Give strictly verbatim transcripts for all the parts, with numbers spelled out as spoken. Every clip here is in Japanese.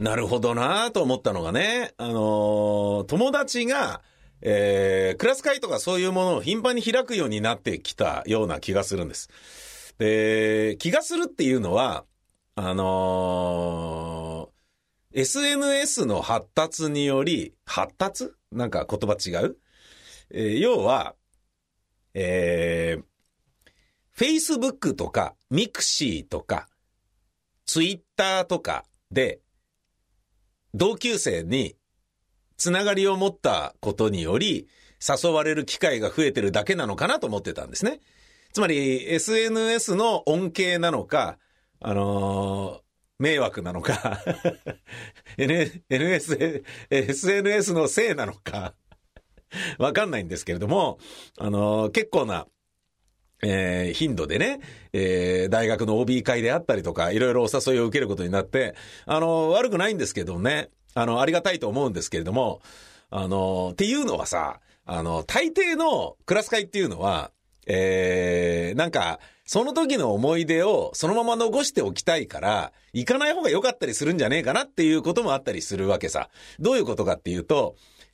なるほどなと思ったのがね、あのー、友達が、えー、クラス会とかそういうものを頻繁に開くようになってきたような気がするんです。で、気がするっていうのは、あのー、エスエヌエス の発達により、発達？なんか言葉違う？えー、要は、えー、Facebook とか、ミクシーとか、Twitter とかで、同級生につながりを持ったことにより、誘われる機会が増えてるだけなのかなと思ってたんですね。つまり エスエヌエス の恩恵なのか、あのー、迷惑なのかN、エヌエス、エスエヌエス のせいなのかわかんないんですけれども、あのー、結構な、えー、頻度でね、えー、大学の オービー 会であったりとか、いろいろお誘いを受けることになって、あのー、悪くないんですけどね、あの、ありがたいと思うんですけれども、あのー、っていうのはさ、あの、大抵のクラス会っていうのは、えー、なんか、その時の思い出をそのまま残しておきたいから、行かない方が良かったりするんじゃねえかなっていうこともあったりするわけさ。どういうことかっていうと、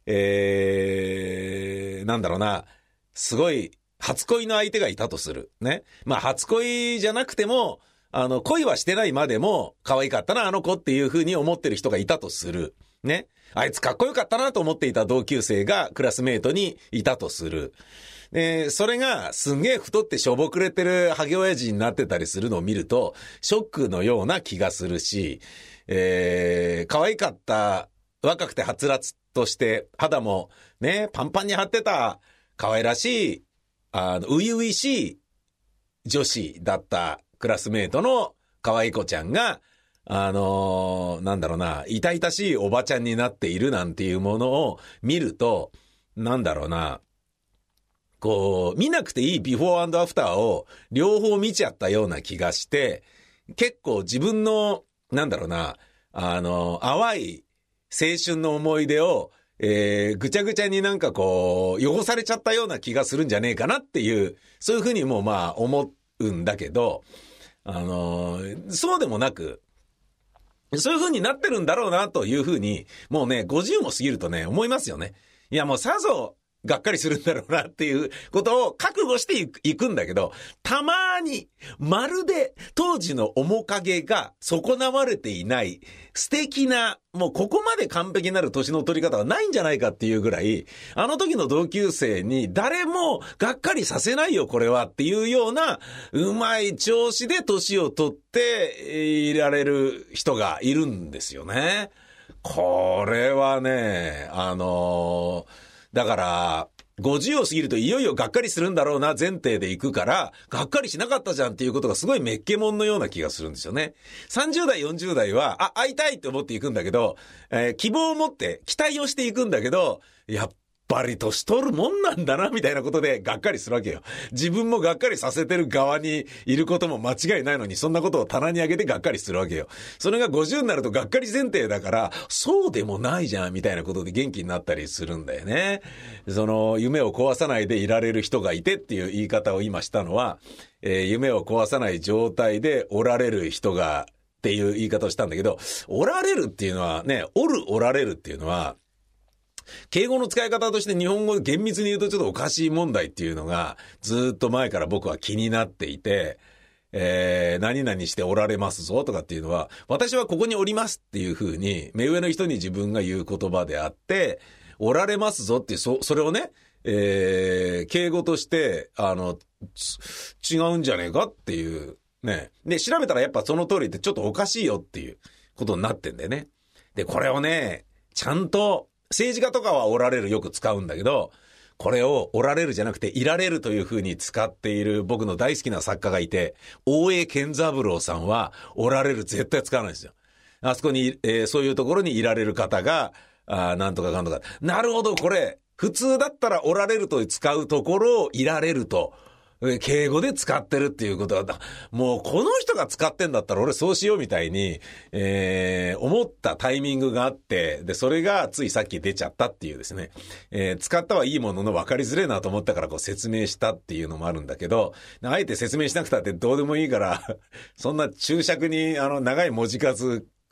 えー、なんだろうな、すごい、初恋の相手がいたとする。ね。まあ、初恋じゃなくても、あの、恋はしてないまでも、可愛かったな、あの子っていう風に思ってる人がいたとする。ね。あいつかっこよかったなと思っていた同級生がクラスメイトにいたとする。で、それがすんげえ太ってしょぼくれてるハゲ親父になってたりするのを見ると、ショックのような気がするし、えー、可愛かった、若くてはつらつとして、肌もね、パンパンに張ってた、可愛らしい、あの、初々しい女子だったクラスメイトの可愛い子ちゃんが、あのー、なんだろうな、痛々しいおばちゃんになっているなんていうものを見ると、なんだろうな、こう、見なくていいビフォー&アフターを両方見ちゃったような気がして、結構自分の、なんだろうな、あの、淡い青春の思い出を、えー、ぐちゃぐちゃになんかこう、汚されちゃったような気がするんじゃねえかなっていう、そういうふうにもまあ思うんだけど、あのー、そうでもなく、そういう風になってるんだろうなという風に、もうね、ごじゅうも過ぎるとね、思いますよね。いやもうさぞ、がっかりするんだろうなっていうことを覚悟していくんだけど、たまに、まるで当時の面影が損なわれていない素敵な、もうここまで完璧なる年の取り方はないんじゃないかっていうぐらい、あの時の同級生に誰もがっかりさせないよこれはっていうような、うまい調子で年を取っていられる人がいるんですよね。これはね、あのー、だから、ごじゅうを過ぎるといよいよがっかりするんだろうな前提で行くから、がっかりしなかったじゃんっていうことがすごいメッケモンのような気がするんですよね。さんじゅう代、よんじゅう代は、あ、会いたいって思っていくんだけど、えー、希望を持って期待をしていくんだけど、やっぱり年取るもんなんだなみたいなことでがっかりするわけよ。自分もがっかりさせてる側にいることも間違いないのに、そんなことを棚に上げてがっかりするわけよ。それがごじゅうになるとがっかり前提だから、そうでもないじゃんみたいなことで元気になったりするんだよね。その夢を壊さないでいられる人がいてっていう言い方を今したのは、えー、夢を壊さない状態でおられる人がっていう言い方をしたんだけど、おられるっていうのはね、おるおられるっていうのは、敬語の使い方として日本語で厳密に言うとちょっとおかしい問題っていうのがずっと前から僕は気になっていて、えー、何々しておられますぞとかっていうのは、私はここにおりますっていう風に目上の人に自分が言う言葉であって、おられますぞっていう、そ、それをね、えー、敬語として、あの、違うんじゃねえかっていう、ね。で、調べたらやっぱその通りってちょっとおかしいよっていうことになってんだよね。で、これをね、ちゃんと、政治家とかはおられるよく使うんだけど、これをおられるじゃなくていられるという風に使っている僕の大好きな作家がいて、大江健三郎さんはおられる絶対使わないんですよ。あそこに、えー、そういうところにいられる方が、あなんとかかんとか。なるほど、これ、普通だったらおられると使うところをいられると。敬語で使ってるっていうことは、もうこの人が使ってんだったら俺そうしようみたいに、えー、思ったタイミングがあって、で、それがついさっき出ちゃったっていうですね、えー、使ったはいいものの分かりづれえなと思ったからこう説明したっていうのもあるんだけど、あえて説明しなくたってどうでもいいから、そんな注釈にあの長い文字数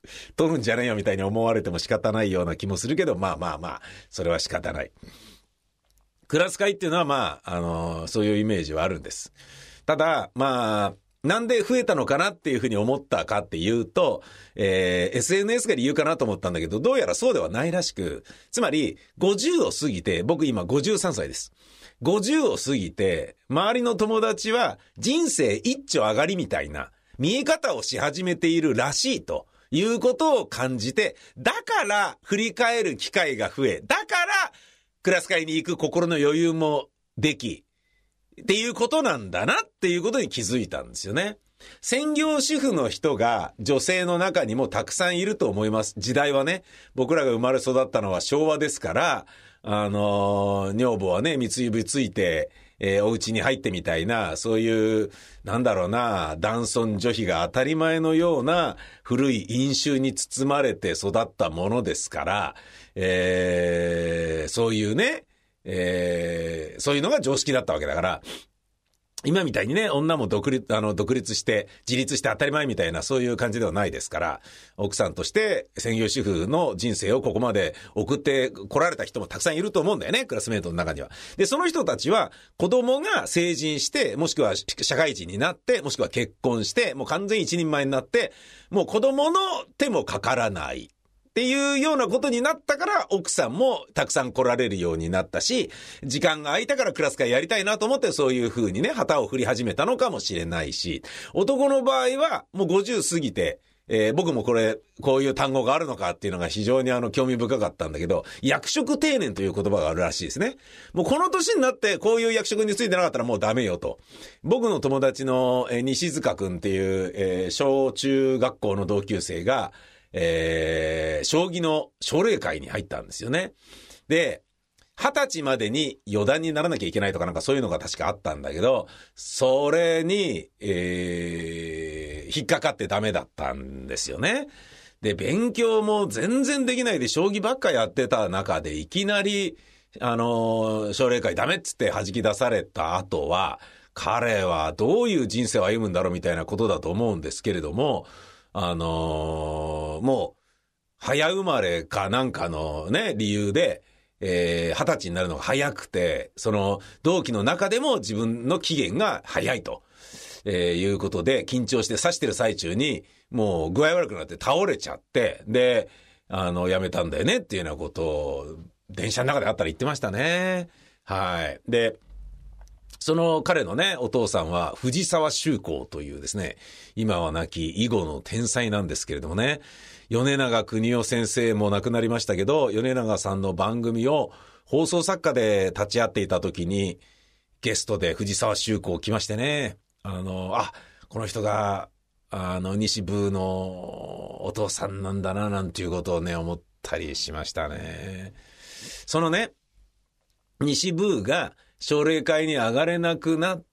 取るんじゃねえよみたいに思われても仕方ないような気もするけど、まあまあまあ、それは仕方ない。クラス会っていうのはまあ、あのー、そういうイメージはあるんです。ただ、まあ、なんで増えたのかなっていうふうに思ったかっていうと、えー、エスエヌエス が理由かなと思ったんだけど、どうやらそうではないらしく、つまりごじゅうを過ぎて、僕今ごじゅうさんさいです。ごじゅうを過ぎて、周りの友達は人生一丁上がりみたいな見え方をし始めているらしいということを感じて、だから振り返る機会が増え、だからクラス会に行く心の余裕もでき、っていうことなんだなっていうことに気づいたんですよね。専業主婦の人が女性の中にもたくさんいると思います。時代はね、僕らが生まれ育ったのは昭和ですから、あのー、女房はね、三つ指ついて、えー、お家に入ってみたいな、そういう、なんだろうな、男尊女卑が当たり前のような古い因習に包まれて育ったものですから、えー、そういうね、えー、そういうのが常識だったわけだから、今みたいにね、女も独立、あの、独立して、自立して当たり前みたいな、そういう感じではないですから、奥さんとして専業主婦の人生をここまで送って来られた人もたくさんいると思うんだよね、クラスメートの中には。で、その人たちは、子供が成人して、もしくは社会人になって、もしくは結婚して、もう完全一人前になって、もう子供の手もかからない。っていうようなことになったから奥さんもたくさん来られるようになったし、時間が空いたからクラス会やりたいなと思ってそういう風にね、旗を振り始めたのかもしれないし、男の場合はもうごじゅう過ぎて、えー、僕もこれ、こういう単語があるのかっていうのが非常にあの興味深かったんだけど、役職定年という言葉があるらしいですね。もうこの年になってこういう役職についてなかったらもうダメよと。僕の友達の、えー、西塚くんっていう、えー、小中学校の同級生が、えー、将棋の奨励会に入ったんですよね。で、二十歳までに四段にならなきゃいけないとかなんかそういうのが確かあったんだけど、それに、えー、引っかかってダメだったんですよね。で、勉強も全然できないで将棋ばっかやってた中でいきなり、あのー、奨励会ダメっつって弾き出された後は、彼はどういう人生を歩むんだろうみたいなことだと思うんですけれども、あのー、もう、早生まれかなんかのね、理由で、えー、二十歳になるのが早くて、その、同期の中でも自分の期限が早いと、えー、いうことで、緊張して指してる最中に、もう具合悪くなって倒れちゃって、で、あの、やめたんだよねっていうようなことを、電車の中であったら言ってましたね。はい。で、その彼のね、お父さんは藤沢周公というですね、今は亡き囲碁の天才なんですけれどもね、米長邦夫先生も亡くなりましたけど、米長さんの番組を放送作家で立ち会っていた時に、ゲストで藤沢周公来ましてね、あの、あ、この人が、あの、西部のお父さんなんだな、なんていうことをね、思ったりしましたね。そのね、西部が、奨励会に上がれなくなって、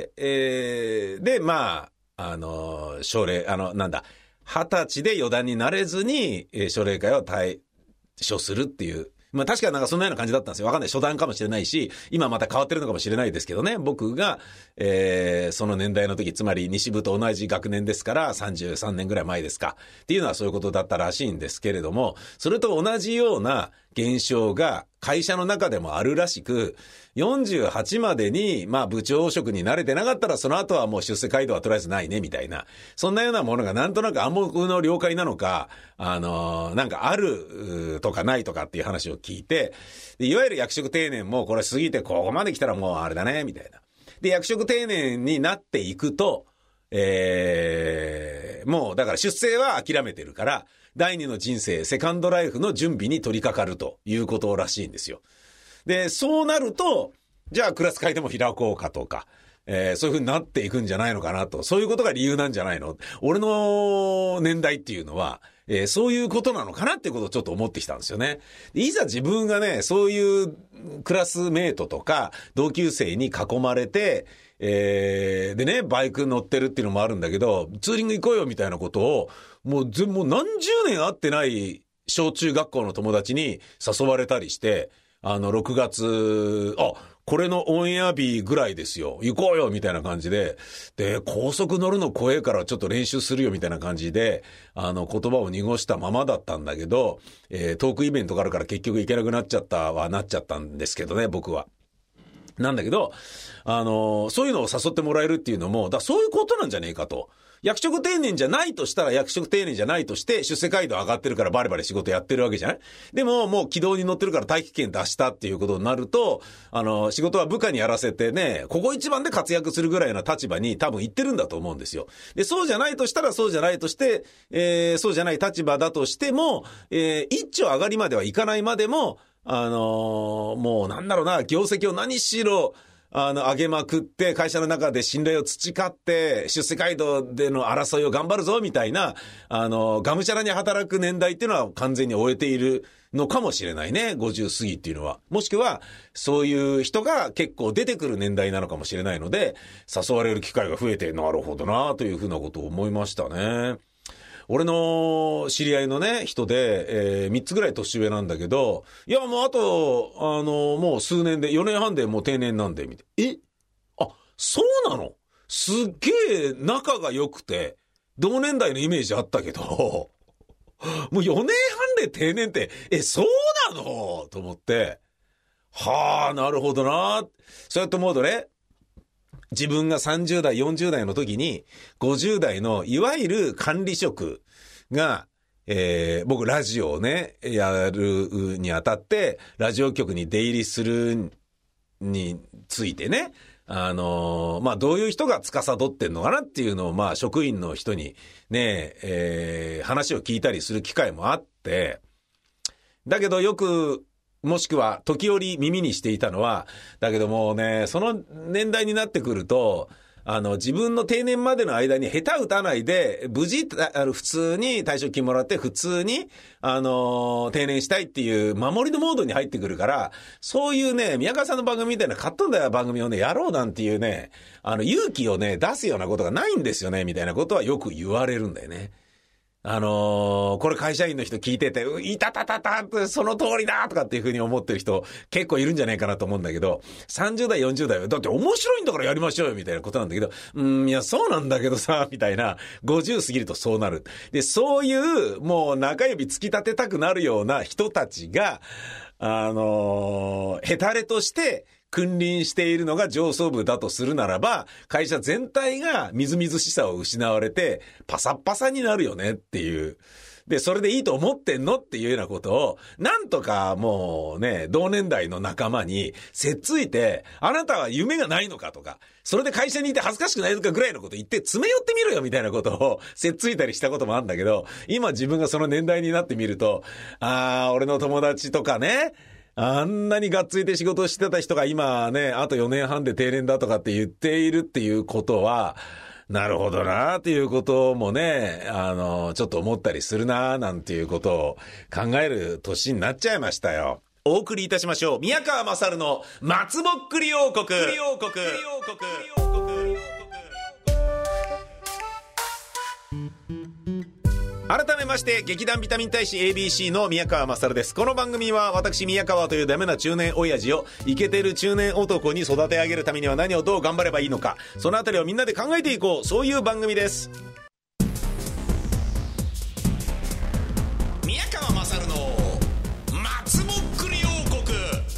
えー、で、まあ、あの、奨励、あの、なんだ、二十歳で四段になれずに、えー、奨励会を退所するっていう。まあ確かなんかそんなような感じだったんですよ。わかんない。初段かもしれないし、今また変わってるのかもしれないですけどね。僕が、えー、その年代の時、つまり西部と同じ学年ですから、さんじゅうさんねんぐらい前ですか。っていうのはそういうことだったらしいんですけれども、それと同じような現象が会社の中でもあるらしく、よんじゅうはちまでに、まあ部長職に慣れてなかったら、その後はもう出世街道はとりあえずないね、みたいな。そんなようなものがなんとなく暗黙の了解なのか、あのー、なんかあるとかないとかっていう話を聞いて、いわゆる役職定年もこれ過ぎてここまで来たらもうあれだね、みたいな。で、役職定年になっていくと、えー、もうだから出世は諦めてるから、第二の人生、セカンドライフの準備に取り掛かるということらしいんですよ。で、そうなると、じゃあクラス会でも開こうかとか、えー、そういう風になっていくんじゃないのかなと。そういうことが理由なんじゃないの？俺の年代っていうのは、えー、そういうことなのかなっていうことをちょっと思ってきたんですよね。いざ自分がね、そういうクラスメートとか同級生に囲まれて、えー、でね、バイク乗ってるっていうのもあるんだけど、ツーリング行こうよみたいなことを、もう全もう何十年会ってない小中学校の友達に誘われたりして、 あの、ろくがつ、あ、これのオンエア日ぐらいですよ。行こうよみたいな感じで。で、高速乗るの怖えからちょっと練習するよみたいな感じで、あの、言葉を濁したままだったんだけど、えー、トークイベントがあるから結局行けなくなっちゃったはなっちゃったんですけどね、僕は。なんだけど、あの、そういうのを誘ってもらえるっていうのも、だそういうことなんじゃねえかと。役職定年じゃないとしたら役職定年じゃないとして出世街道上がってるからバリバリ仕事やってるわけじゃない？でももう軌道に乗ってるから待機権出したっていうことになると、あの、仕事は部下にやらせてね、ここ一番で活躍するぐらいな立場に多分行ってるんだと思うんですよ。で、そうじゃないとしたらそうじゃないとして、えー、そうじゃない立場だとしても、えー、一丁上がりまではいかないまでも、あのー、もうなんだろうな、業績を何しろ、あの、上げまくって、会社の中で信頼を培って、出世街道での争いを頑張るぞ、みたいな、あの、がむしゃらに働く年代っていうのは完全に終えているのかもしれないね。ごじゅう過ぎっていうのは。もしくは、そういう人が結構出てくる年代なのかもしれないので、誘われる機会が増えて、なるほどな、というふうなことを思いましたね。俺の知り合いのね、人で、えー、みっつぐらい年上なんだけど、いや、もうあと、あの、もう数年で、よねんはんでもう定年なんで、みたいな。え？あ、そうなの？すっげえ仲が良くて、同年代のイメージあったけど、もうよねんはんで定年って、え、そうなの？と思って、はあ、なるほどな。そうやって思うとね、自分がさんじゅう代、よんじゅう代の時に、ごじゅう代のいわゆる管理職が、えー、僕ラジオをね、やるにあたって、ラジオ局に出入りするについてね、あのー、まあ、どういう人が司ってんのかなっていうのを、まあ、職員の人にね、えー、話を聞いたりする機会もあって、だけどよく、もしくは時折耳にしていたのは、だけどもうね、その年代になってくると、あの、自分の定年までの間に下手打たないで、無事、あの、普通に退職金もらって、普通に、あの、定年したいっていう守りのモードに入ってくるから、そういうね、宮川さんの番組みたいなカットンだ番組をね、やろうなんていうね、あの、勇気をね、出すようなことがないんですよね、みたいなことはよく言われるんだよね。あのー、これ会社員の人聞いてて、いたたたたって、その通りだとかっていう風に思ってる人結構いるんじゃないかなと思うんだけど、さんじゅう代、よんじゅう代は、だって面白いんだからやりましょうよみたいなことなんだけど、うーん、いや、そうなんだけどさ、みたいな、ごじゅう過ぎるとそうなる。で、そういう、もう中指突き立てたくなるような人たちが、あのー、ヘタレとして、君臨しているのが上層部だとするならば、会社全体がみずみずしさを失われて、パサッパサになるよねっていう。で、それでいいと思ってんのっていうようなことを、なんとかもうね、同年代の仲間にせっついて、あなたは夢がないのかとか、それで会社にいて恥ずかしくないのかぐらいのこと言って詰め寄ってみろよみたいなことをせっついたりしたこともあるんだけど、今自分がその年代になってみると、あー、俺の友達とかね、あんなにがっついて仕事してた人が今ね、あとよねんはんで定年だとかって言っているっていうことは、なるほどなっていうこともね、あの、ちょっと思ったりするななんていうことを考える年になっちゃいましたよ。お送りいたしましょう。宮川勝の松ぼっくり王国。王国。改めまして劇団ビタミン大使 エービーシー の宮川勝です。この番組は私宮川というダメな中年親父をイケてる中年男に育て上げるためには何をどう頑張ればいいのか、そのあたりをみんなで考えていこう、そういう番組です。宮川勝の松ぼっくり王国。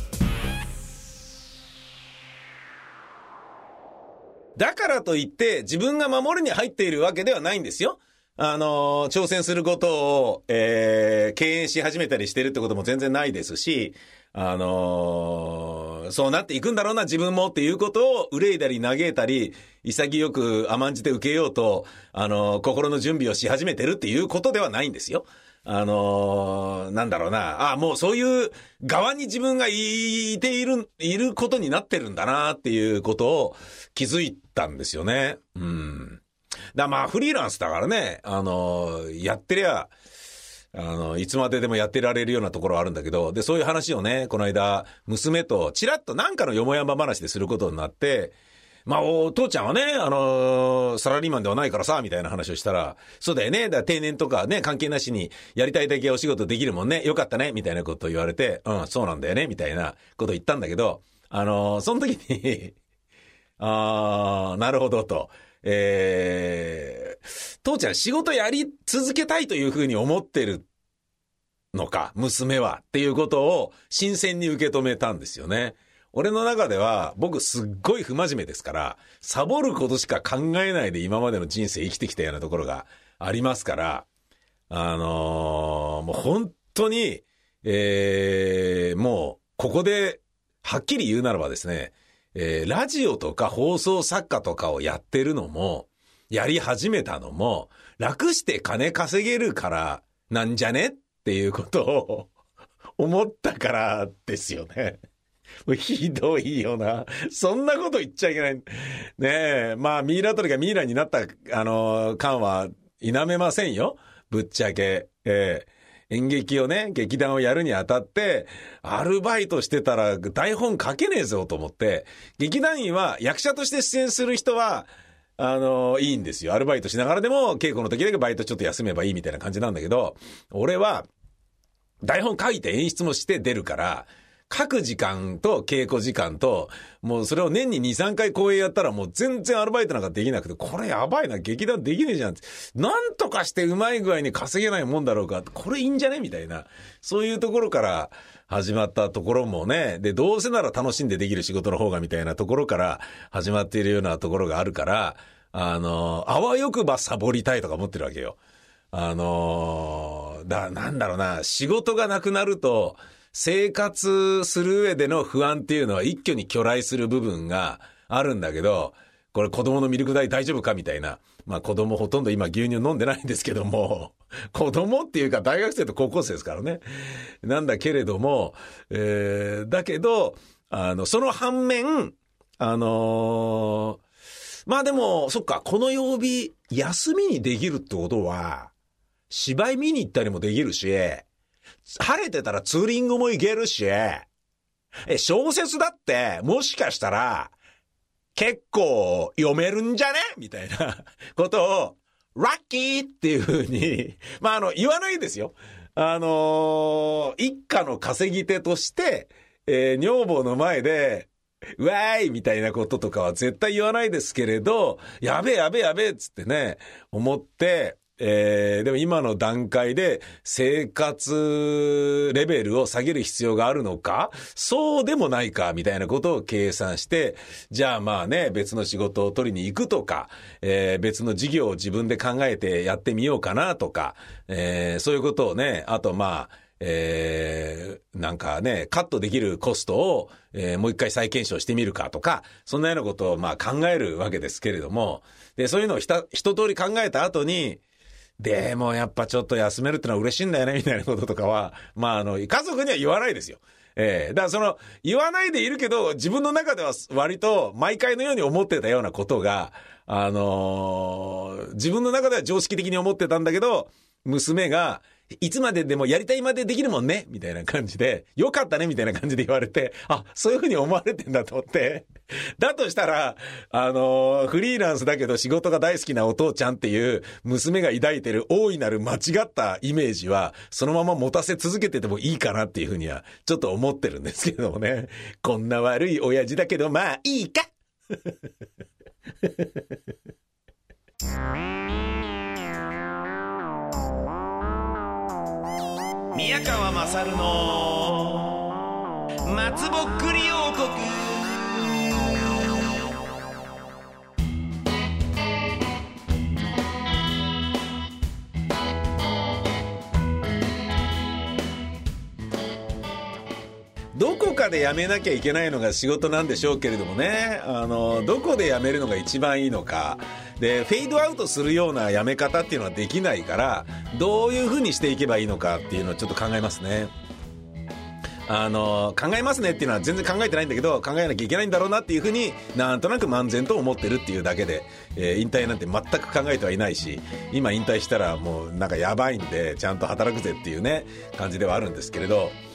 だからといって自分が守りに入っているわけではないんですよ。あのー、挑戦することを、えー、敬遠し始めたりしてるってことも全然ないですし、あのー、そうなっていくんだろうな自分もっていうことを憂いたり嘆いたり、潔く甘んじて受けようと、あのー、心の準備をし始めてるっていうことではないんですよ。あのー、なんだろうな、あ、もうそういう側に自分がいている、いることになってるんだなっていうことを気づいたんですよね。うん。だまあフリーランスだからね、あのー、やってりゃ、あの、いつまででもやってられるようなところはあるんだけど、で、そういう話をね、この間、娘とチラッとなんかのよもやま話ですることになって、 まあ、お父ちゃんはね、あのー、サラリーマンではないからさ、みたいな話をしたら、そうだよね。だから定年とかね、関係なしにやりたいだけお仕事できるもんね。よかったね。みたいなことを言われて、うん、そうなんだよね。みたいなことを言ったんだけど、あのー、その時に、あー、なるほどと。えー、父ちゃん仕事やり続けたいというふうに思ってるのか、娘は。っていうことを新鮮に受け止めたんですよね。俺の中では僕すっごい不真面目ですから、サボることしか考えないで今までの人生生きてきたようなところがありますから、あのー、もう本当に、えー、もうここではっきり言うならばですね、えー、ラジオとか放送作家とかをやってるのも、やり始めたのも、楽して金稼げるからなんじゃねっていうことを思ったからですよね。ひどいよな。そんなこと言っちゃいけない。ねえ。まあ、ミイラ取りがミイラになった、あの、感は否めませんよ。ぶっちゃけ。ええ。演劇をね、劇団をやるにあたって、アルバイトしてたら台本書けねえぞと思って、劇団員は役者として出演する人は、あの、いいんですよ。アルバイトしながらでも稽古の時だけバイトちょっと休めばいいみたいな感じなんだけど、俺は台本書いて演出もして出るから、書く時間と稽古時間と、もうそれを年にに、さんかい公演やったらもう全然アルバイトなんかできなくて、これやばいな、劇団できねえじゃん。なんとかしてうまい具合に稼げないもんだろうか。これいいんじゃねみたいな。そういうところから始まったところもね、で、どうせなら楽しんでできる仕事の方がみたいなところから始まっているようなところがあるから、あの、あわよくばサボりたいとか思ってるわけよ。あの、だ、なんだろうな、仕事がなくなると、生活する上での不安っていうのは一挙に巨来する部分があるんだけど、これ子供のミルク代大丈夫かみたいな。まあ子供ほとんど今牛乳飲んでないんですけども、子供っていうか大学生と高校生ですからね。なんだけれども、えー、だけど、あの、その反面、あのー、まあでも、そっか、この曜日休みにできるってことは、芝居見に行ったりもできるし、晴れてたらツーリングも行けるし、え、小説だって、もしかしたら、結構読めるんじゃねみたいなことを、ラッキーっていう風に、まあ、あの、言わないですよ。あのー、一家の稼ぎ手として、えー、女房の前で、うわーいみたいなこととかは絶対言わないですけれど、やべえやべえやべえっつってね、思って、えー、でも今の段階で生活レベルを下げる必要があるのか、そうでもないかみたいなことを計算して、じゃあまあね、別の仕事を取りに行くとか、えー、別の事業を自分で考えてやってみようかなとか、えー、そういうことをね、あとまあ、えー、なんかね、カットできるコストを、えー、もう一回再検証してみるかとか、そんなようなことをまあ考えるわけですけれども、で、そういうのをひた一通り考えた後に、でもやっぱちょっと休めるってのは嬉しいんだよねみたいなこととかは、まああの、家族には言わないですよ。ええー、だからその、言わないでいるけど、自分の中では割と毎回のように思ってたようなことが、あのー、自分の中では常識的に思ってたんだけど、娘が、いつまででもやりたいまでできるもんねみたいな感じで、よかったねみたいな感じで言われて、あ、そういう風に思われてんだと思って。だとしたら、あのー、フリーランスだけど仕事が大好きなお父ちゃんっていう娘が抱いてる大いなる間違ったイメージは、そのまま持たせ続けててもいいかなっていう風には、ちょっと思ってるんですけどもね。こんな悪い親父だけど、まあいいか宮川勝の松ぼっくり王国。どこかでやめなきゃいけないのが仕事なんでしょうけれどもね、あのどこでやめるのが一番いいのかで、フェードアウトするようなやめ方っていうのはできないから、どういう風にしていけばいいのかっていうのをちょっと考えますね。あの考えますねっていうのは全然考えてないんだけど、考えなきゃいけないんだろうなっていう風になんとなく漫然と思ってるっていうだけで、えー、引退なんて全く考えてはいないし、今引退したらもうなんかやばいんでちゃんと働くぜっていうね感じではあるんですけれど、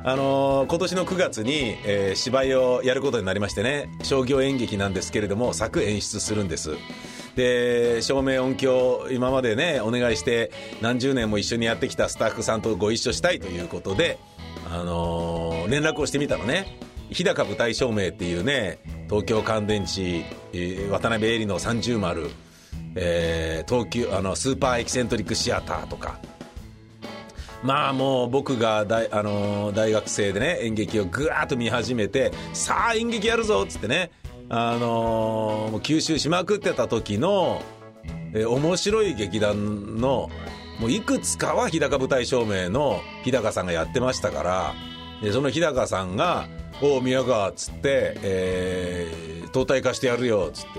あのー、今年のくがつに、えー、芝居をやることになりましてね、商業演劇なんですけれども作演出するんです。で照明音響今までねお願いして何十年も一緒にやってきたスタッフさんとご一緒したいということで、あのー、連絡をしてみたのね。日高舞台照明っていうね、東京乾電池、えー、渡辺恵里のさんじゅう丸、えー、東急あのスーパーエキセントリックシアターとか、まあもう僕が大、あのー、大学生でね演劇をぐわーっと見始めて、さあ演劇やるぞっつってね、あのー、もう吸収しまくってた時の、えー、面白い劇団のもういくつかは日高舞台照明の日高さんがやってましたから、でその日高さんがおう宮川っつって、えー、東大貸してやるよっつって、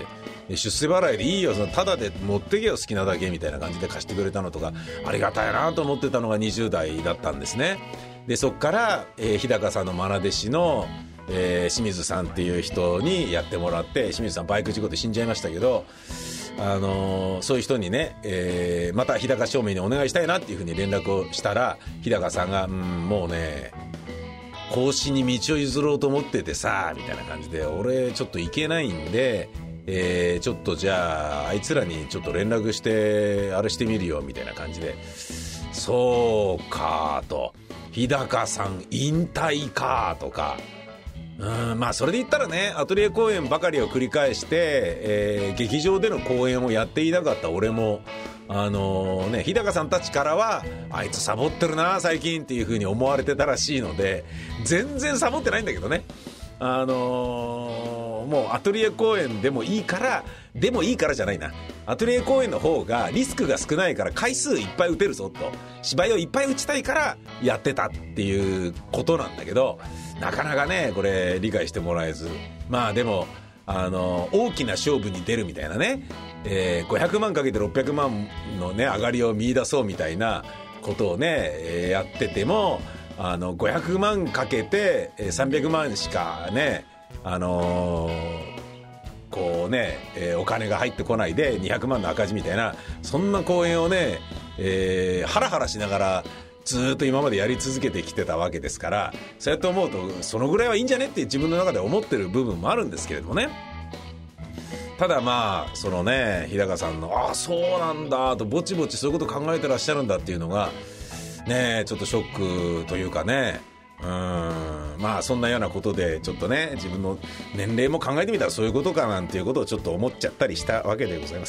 出世払いでいいよ、そのタダで持ってけよ好きなだけみたいな感じで貸してくれたのとかありがたいなと思ってたのがにじゅう代だったんですね。でそっから、えー、日高さんの愛弟子の、えー、清水さんっていう人にやってもらって、清水さんバイク事故で死んじゃいましたけど、あのー、そういう人にね、えー、また日高照明にお願いしたいなっていうふうに連絡をしたら、日高さんが、うん、もうね講師に道を譲ろうと思っててさみたいな感じで、俺ちょっと行けないんで、えー、ちょっとじゃああいつらにちょっと連絡してあれしてみるよみたいな感じで、そうかと、日高さん引退かとか、うん、まあそれで言ったらね、アトリエ公演ばかりを繰り返して、えー、劇場での公演をやっていなかった俺も、あのー、ね、日高さんたちからはあいつサボってるな最近っていう風に思われてたらしいので、全然サボってないんだけどね、あのー、もうアトリエ公演でもいいからでもいいからじゃないな、アトリエ公演の方がリスクが少ないから回数いっぱい打てるぞと、芝居をいっぱい打ちたいからやってたっていうことなんだけど、なかなかねこれ理解してもらえず、まあでもあの大きな勝負に出るみたいなね、えー、ごひゃくまんかけてろっぴゃくまんのね上がりを見出そうみたいなことをね、えー、やってても、あのごひゃくまんかけてさんびゃくまんしかね、あのー、こうね、えー、お金が入ってこないでにひゃくまんの赤字みたいな、そんな公演をね、えー、ハラハラしながらずっと今までやり続けてきてたわけですから、そうやって思うとそのぐらいはいいんじゃねって自分の中で思ってる部分もあるんですけれどもね。ただまあそのね日高さんのああそうなんだとぼちぼちそういうこと考えてらっしゃるんだっていうのがねちょっとショックというかね、うーん、まあそんなようなことでちょっとね自分の年齢も考えてみたらそういうことかなんていうことをちょっと思っちゃったりしたわけでございます。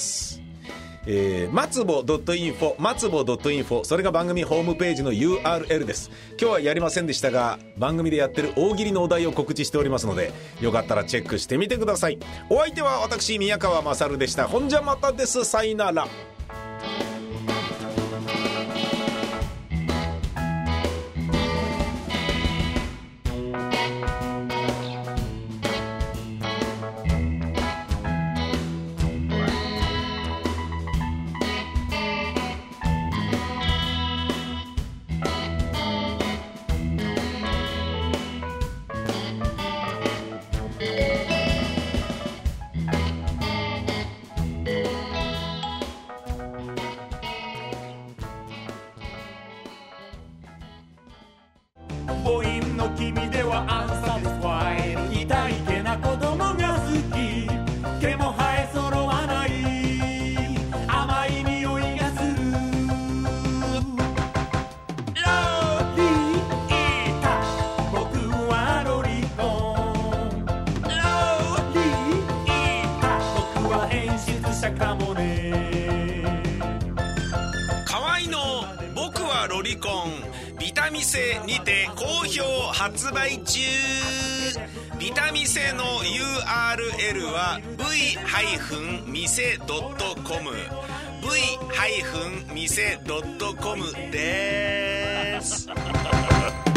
えー、松ぼ .info 松ぼ .info それが番組ホームページの ユーアールエル です。今日はやりませんでしたが番組でやってる大喜利のお題を告知しておりますので、よかったらチェックしてみてください。お相手は私宮川勝でした。ほんじゃまたです。さいなら。 母音の君ではアンサティスファイ、痛いけな子供が好き、毛も生え揃わない甘い匂いがする。ロリータ、僕はロリコン。ロリータ、僕は演出者かもね。 河合の僕はロリコンビタミセにて好評発売中。ビタミセの ユーアールエル は ブイ ミセ ドットコム ブイ ミセ ドットコム です。